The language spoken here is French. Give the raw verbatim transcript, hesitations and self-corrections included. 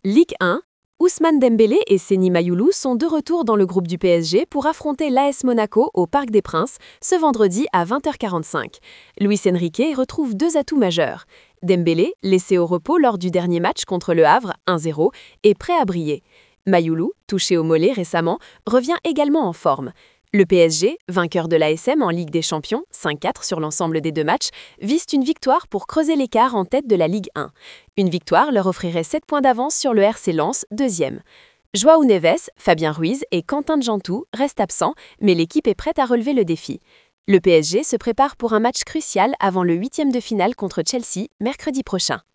Ligue un, Ousmane Dembélé et Seny Mayoulou sont de retour dans le groupe du P S G pour affronter l'A S Monaco au Parc des Princes ce vendredi à vingt heures quarante-cinq. Luis Enrique retrouve deux atouts majeurs. Dembélé, laissé au repos lors du dernier match contre Le Havre un zéro, est prêt à briller. Mayoulou, touché au mollet récemment, revient également en forme. Le P S G, vainqueur de l'A S M en Ligue des Champions, cinq quatre sur l'ensemble des deux matchs, vise une victoire pour creuser l'écart en tête de la Ligue un. Une victoire leur offrirait sept points d'avance sur le R C Lens, deuxième. João Neves, Fabien Ruiz et Quentin Djantou restent absents, mais l'équipe est prête à relever le défi. Le P S G se prépare pour un match crucial avant le huitième de finale contre Chelsea, mercredi prochain.